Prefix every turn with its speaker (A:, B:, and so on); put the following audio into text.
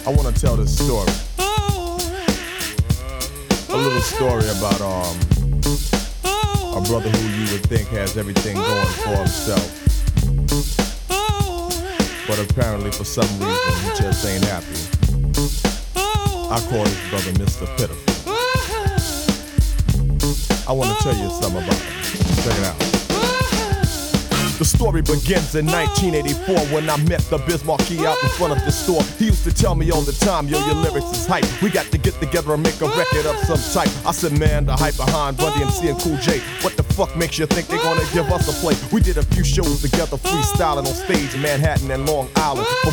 A: I wanna tell this story. A little story about a brother who you would think has everything going for himself, but apparently for some reason he just ain't happy. I call this brother Mr. Pitiful. I wanna tell you something about him. Check it out. The story begins in 1984 when I met the Biz Markie out in front of the store. He used to tell me all the time, yo, your lyrics is hype. We got to get together and make a record of some type. I said, man, the hype behind Run DMC and Cool J. What the fuck makes you think they're gonna give us a play? We did a few shows together, freestyling on stage in Manhattan and Long Island. But